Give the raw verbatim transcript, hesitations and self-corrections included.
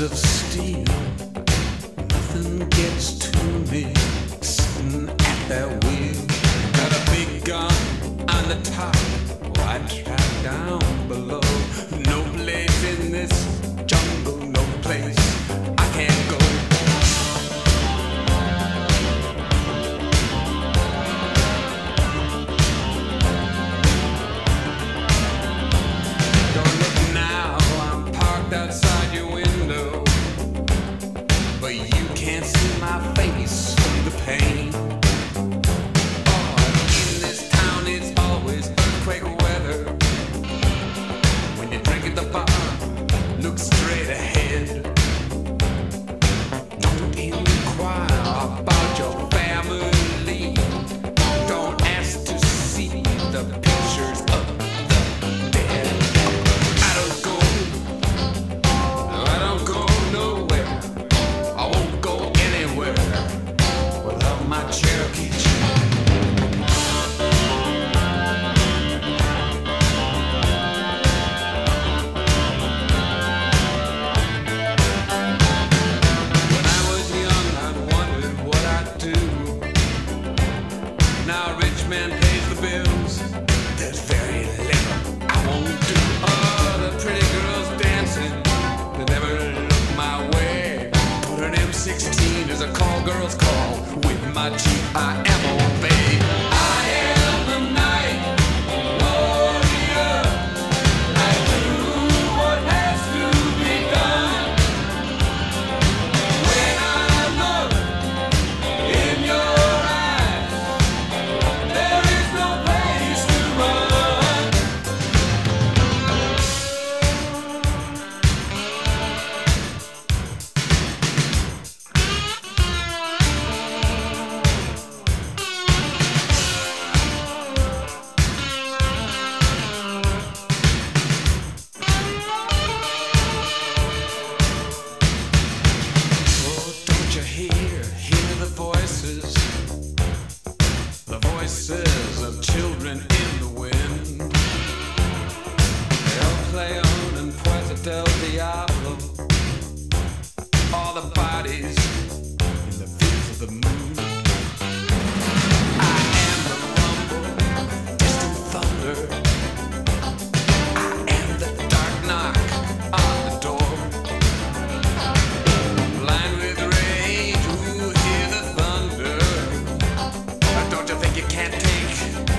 of steel. Nothing gets to me sitting at that wheel. Got a big gun on the top, wide track down below. No place in this jungle, no place I can't go. Don't look now, I'm parked outside your window, but you can't see my face through the pain. Oh, in this town it's always earthquake weather. When you drink at the bar, look straight ahead. Don't inquire about your family. Don't ask to see the pictures of the dead. I don't go, I don't go nowhere. I won't go anywhere without my Cherokee chick. When I was young, I wondered what I'd do. Now a rich man pays the bills. There's very little I won't do. Oh, the pretty girls dancing, they never look my way. Put an M sixteen as a call girl's call. With my Jeep, I am obeyed. I am the night warrior. I do what has to be done. When I look in your eyes, there is no place to run. Oh, don't you hear, hear the voices, the voices of children in the wind. El Cleon and Puerto del Diablo, all the bodies in the fields of the moon. I am the rumble of distant thunder. I am the dark knock on the door. Blind with rage, who hear the thunder? But don't you think you can't take